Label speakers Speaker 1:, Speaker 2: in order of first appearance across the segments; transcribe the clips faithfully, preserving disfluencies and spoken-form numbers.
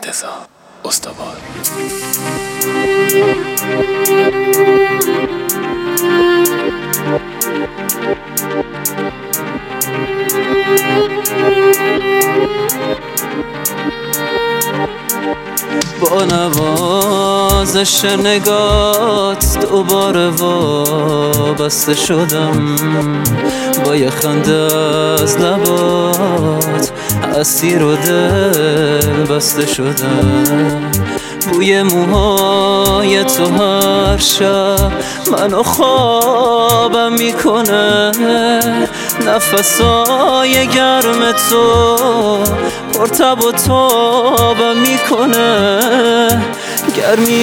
Speaker 1: مرتضی استوار.
Speaker 2: با نوازش نگات دوباره وابسته شدم، با یه خنده از لبات اسیر و دل بسته شدم. بوی موهای تو هر شب منو خوابم میکنه، نفسای گرم تو پرتب و تابم میکنه. گرمی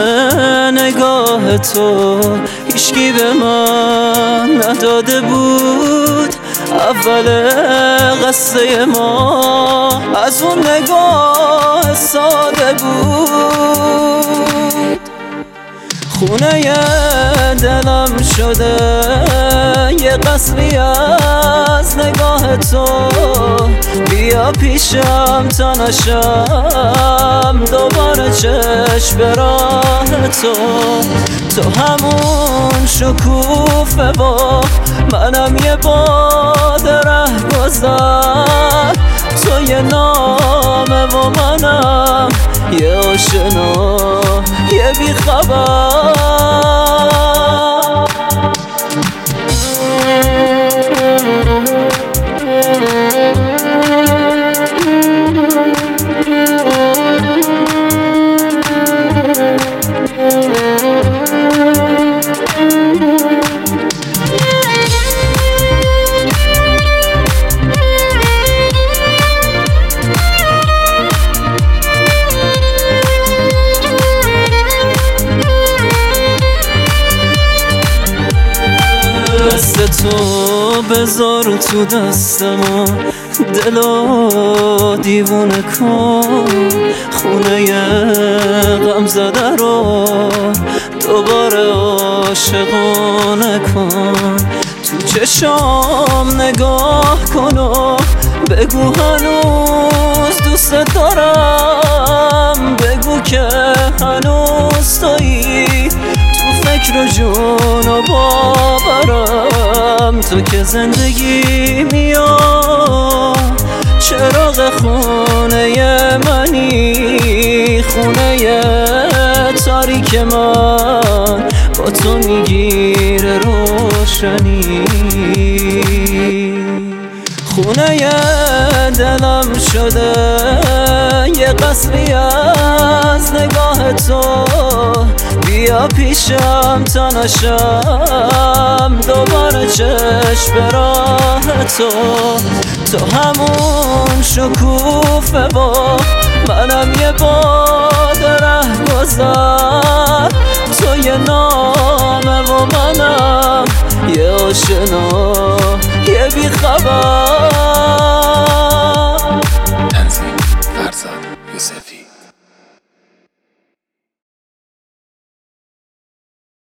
Speaker 2: نگاه تو هیچکی به من نداده بود، اول قصه ما از اون نگاه ساده بود. خونه دلم شده یه قصری از نگاه تو، بیا پیشم تا نشم دوباره چشم به راه تو. تو همون شکوفه با منم یه باد ره گذر، تو یه نامه و منم یه آشنا یه بیخبر. دست تو بذار تو دستم، دلو دیوونه کن، خونه غم زده رو دوباره عاشقانه کن. تو چشام نگاه کن و بگو هنوز دوست دارم، بگو که هنوز تویی تو فکر و جون و باورم. تو که زندگی میا چراغ خونه منی، خونه تاریک من با تو میگیره روشنی. خونه دلم شده یه قصری از نگاه تو، بیا پیشم تا نشم دوباره چشم به راه تو. تو همون شکوفه با منم یه باد ره گذر، تو یه نامه و منم یه آشنا یه بیخبر.